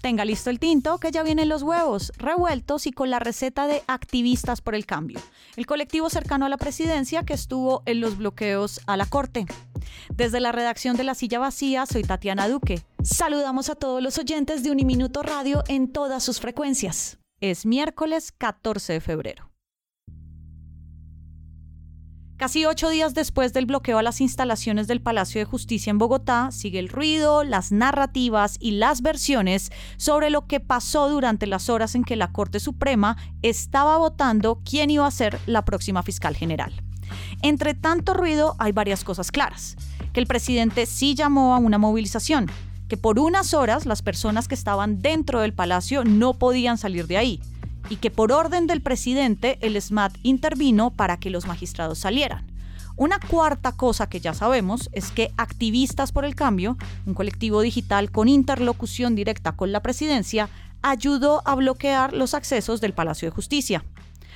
Tenga listo el tinto, que ya vienen los huevos revueltos y con la receta de Activistas por el Cambio, el colectivo cercano a la presidencia que estuvo en los bloqueos a la Corte. Desde la redacción de La Silla Vacía, soy Tatiana Duque. Saludamos a todos los oyentes de Uniminuto Radio en todas sus frecuencias. Es miércoles 14 de febrero. Casi 8 días después del bloqueo a las instalaciones del Palacio de Justicia en Bogotá, sigue el ruido, las narrativas y las versiones sobre lo que pasó durante las horas en que la Corte Suprema estaba votando quién iba a ser la próxima fiscal general. Entre tanto ruido hay varias cosas claras: que el presidente sí llamó a una movilización, que por unas horas las personas que estaban dentro del palacio no podían salir de ahí, y que por orden del presidente el SMAT intervino para que los magistrados salieran. Una cuarta cosa que ya sabemos es que Activistas por el Cambio, un colectivo digital con interlocución directa con la presidencia, ayudó a bloquear los accesos del Palacio de Justicia.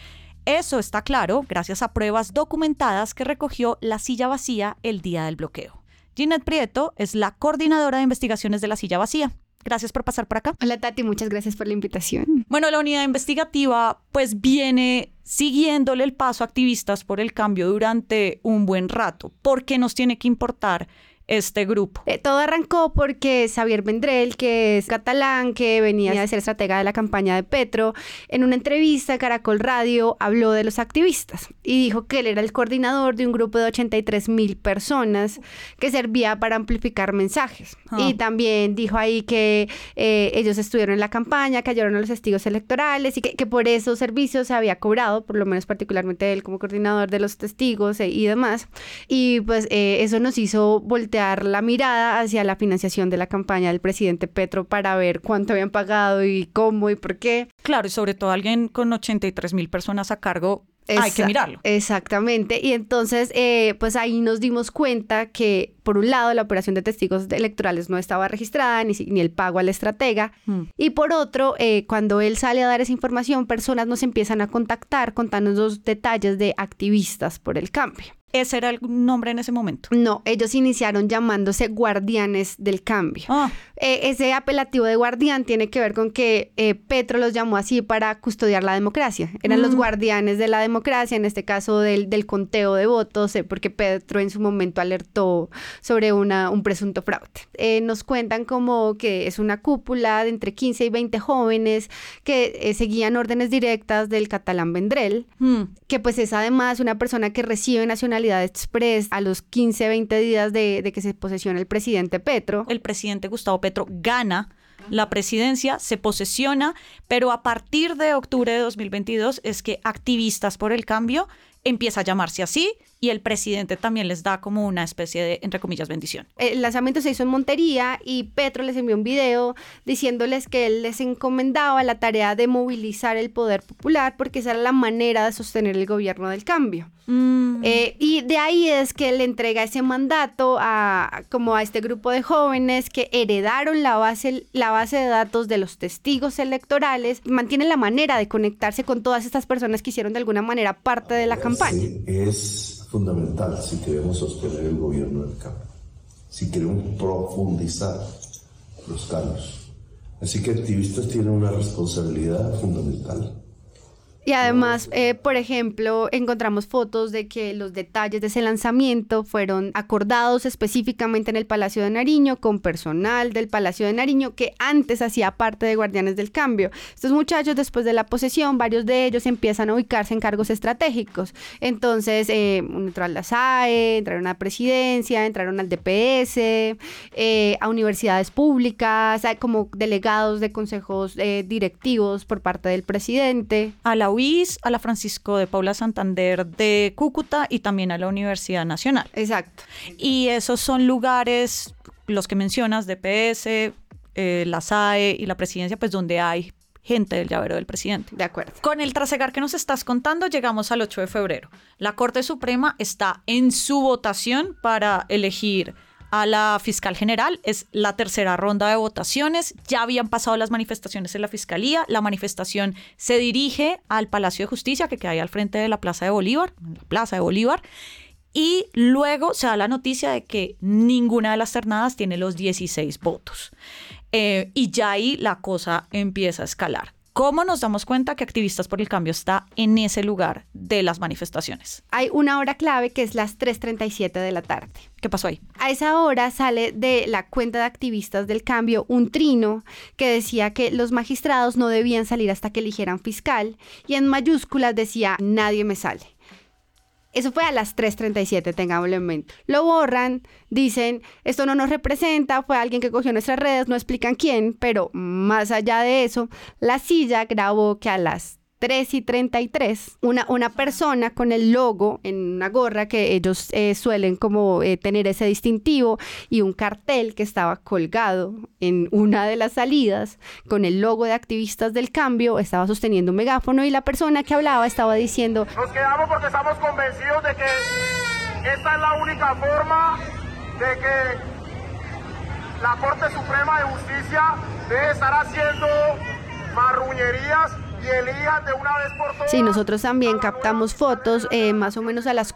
Eso está claro gracias a pruebas documentadas que recogió La Silla Vacía el día del bloqueo. Ginette Prieto es la coordinadora de investigaciones de La Silla Vacía. Gracias por pasar por acá. Hola Tati, muchas gracias por la invitación. Bueno, la unidad investigativa pues viene siguiéndole el paso a Activistas por el Cambio durante un buen rato. ¿Por qué nos tiene que importar este grupo? Todo arrancó porque Xavier Vendrell, que es catalán, que venía de ser estratega de la campaña de Petro, en una entrevista a Caracol Radio habló de los activistas y dijo que él era el coordinador de un grupo de 83,000 personas que servía para amplificar mensajes. Y también dijo ahí que ellos estuvieron en la campaña, que ayudaron a los testigos electorales y que por esos servicios se había cobrado, por lo menos particularmente él como coordinador de los testigos y demás. Y pues eso nos hizo voltear la mirada hacia la financiación de la campaña del presidente Petro para ver cuánto habían pagado y cómo y por qué. Claro, y sobre todo alguien con 83,000 personas a cargo, hay que mirarlo. Exactamente. Y entonces, pues ahí nos dimos cuenta que, por un lado, la operación de testigos electorales no estaba registrada, ni el pago al estratega. Y por otro, cuando él sale a dar esa información, personas nos empiezan a contactar contándonos los detalles de Activistas por el Cambio. ¿Ese era el nombre en ese momento? No, ellos iniciaron llamándose Guardianes del Cambio. Ese apelativo de guardián tiene que ver con que Petro los llamó así para custodiar la democracia. Eran los guardianes de la democracia, en este caso del conteo de votos, porque Petro en su momento alertó sobre un presunto fraude. Nos cuentan como que es una cúpula de entre 15 y 20 jóvenes que seguían órdenes directas del catalán Vendrell, que pues es además una persona que recibe nacionalidad express a los 15, 20 días de que se posesiona el presidente Petro. El presidente Gustavo Petro gana la presidencia, se posesiona, pero a partir de octubre de 2022 es que Activistas por el Cambio empieza a llamarse así y el presidente también les da como una especie de, entre comillas, bendición. El lanzamiento se hizo en Montería y Petro les envió un video diciéndoles que él les encomendaba la tarea de movilizar el poder popular porque esa era la manera de sostener el gobierno del cambio. Y de ahí es que le entrega ese mandato a este grupo de jóvenes que heredaron la base de datos de los testigos electorales y mantienen la manera de conectarse con todas estas personas que hicieron de alguna manera parte de la campaña. Sí, es fundamental si queremos sostener el gobierno del cambio, si queremos profundizar los cambios. Así que Activistas tienen una responsabilidad fundamental. Y además, por ejemplo, encontramos fotos de que los detalles de ese lanzamiento fueron acordados específicamente en el Palacio de Nariño con personal del Palacio de Nariño que antes hacía parte de Guardianes del Cambio. Estos muchachos, después de la posesión, varios de ellos empiezan a ubicarse en cargos estratégicos. Entonces, entró a la SAE, entraron a la presidencia, entraron al DPS, a universidades públicas, como delegados de consejos directivos por parte del presidente. A la UIS, a la Francisco de Paula Santander de Cúcuta y también a la Universidad Nacional. Exacto. Y esos son lugares, los que mencionas, DPS, la SAE y la presidencia, pues donde hay gente del llavero del presidente. De acuerdo. Con el trasegar que nos estás contando, llegamos al 8 de febrero. La Corte Suprema está en su votación para elegir a la fiscal general. Es la tercera ronda de votaciones. Ya habían pasado las manifestaciones en la fiscalía. La manifestación se dirige al Palacio de Justicia, que queda ahí al frente de la Plaza de Bolívar, y luego se da la noticia de que ninguna de las ternadas tiene los 16 votos. y ya ahí la cosa empieza a escalar. ¿Cómo nos damos cuenta que Activistas por el Cambio está en ese lugar de las manifestaciones? Hay una hora clave que es las 3:37 de la tarde. ¿Qué pasó ahí? A esa hora sale de la cuenta de Activistas del Cambio un trino que decía que los magistrados no debían salir hasta que eligieran fiscal y en mayúsculas decía nadie me sale. Eso fue a las 3:37, tengámoslo en mente. Lo borran, dicen, esto no nos representa, fue alguien que cogió nuestras redes, no explican quién, pero más allá de eso, La Silla grabó que a las 3:33, una persona con el logo en una gorra que ellos suelen como tener ese distintivo y un cartel que estaba colgado en una de las salidas con el logo de Activistas del Cambio, estaba sosteniendo un megáfono y la persona que hablaba estaba diciendo: nos quedamos porque estamos convencidos de que esta es la única forma de que la Corte Suprema de Justicia debe estar haciendo marruñerías y elijan de una vez por todas. Sí, nosotros también captamos fotos más o menos a las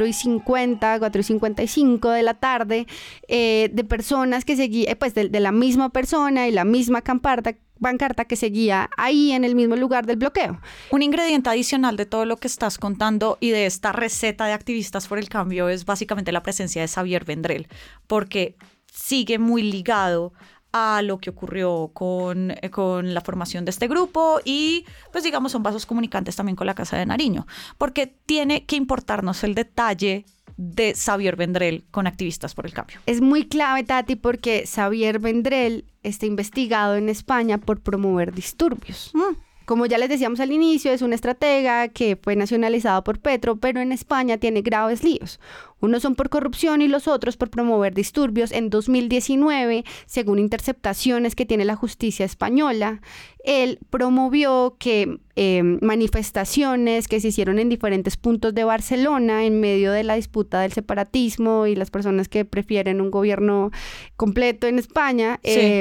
4:50, 4:55 de la tarde de personas que seguían, pues de la misma persona y la misma pancarta que seguía ahí en el mismo lugar del bloqueo. Un ingrediente adicional de todo lo que estás contando y de esta receta de Activistas por el Cambio es básicamente la presencia de Xavier Vendrell, porque sigue muy ligado a lo que ocurrió con la formación de este grupo y pues digamos son vasos comunicantes también con la Casa de Nariño, porque tiene que importarnos el detalle de Xavier Vendrell con Activistas por el Cambio. Es muy clave, Tati, porque Xavier Vendrell está investigado en España por promover disturbios. Como ya les decíamos al inicio, es un estratega que fue nacionalizado por Petro, pero en España tiene graves líos. Unos son por corrupción y los otros por promover disturbios. En 2019, según interceptaciones que tiene la justicia española, él promovió que manifestaciones que se hicieron en diferentes puntos de Barcelona en medio de la disputa del separatismo y las personas que prefieren un gobierno completo en España,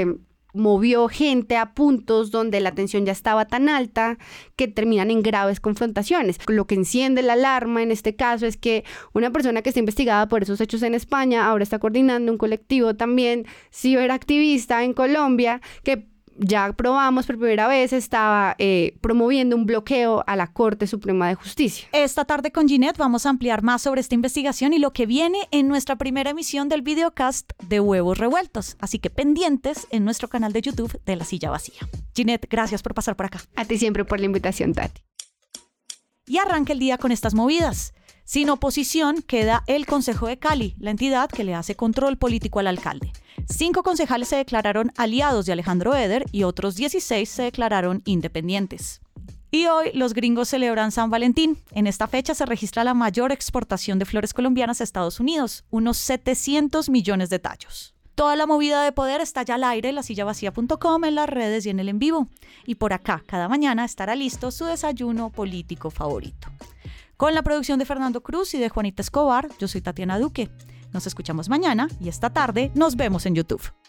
movió gente a puntos donde la tensión ya estaba tan alta que terminan en graves confrontaciones. Lo que enciende la alarma en este caso es que una persona que está investigada por esos hechos en España ahora está coordinando un colectivo también ciberactivista en Colombia que ya probamos por primera vez, estaba promoviendo un bloqueo a la Corte Suprema de Justicia. Esta tarde con Ginette vamos a ampliar más sobre esta investigación y lo que viene en nuestra primera emisión del videocast de Huevos Revueltos. Así que pendientes en nuestro canal de YouTube de La Silla Vacía. Ginette, gracias por pasar por acá. A ti siempre por la invitación, Tati. Y arranca el día con estas movidas. Sin oposición queda el Consejo de Cali, la entidad que le hace control político al alcalde. 5 concejales se declararon aliados de Alejandro Eder y otros 16 se declararon independientes. Y hoy los gringos celebran San Valentín. En esta fecha se registra la mayor exportación de flores colombianas a Estados Unidos, unos 700 millones de tallos. Toda la movida de poder está ya al aire en lasillavacía.com, en las redes y en el en vivo. Y por acá, cada mañana estará listo su desayuno político favorito. Con la producción de Fernando Cruz y de Juanita Escobar, yo soy Tatiana Duque. Nos escuchamos mañana y esta tarde nos vemos en YouTube.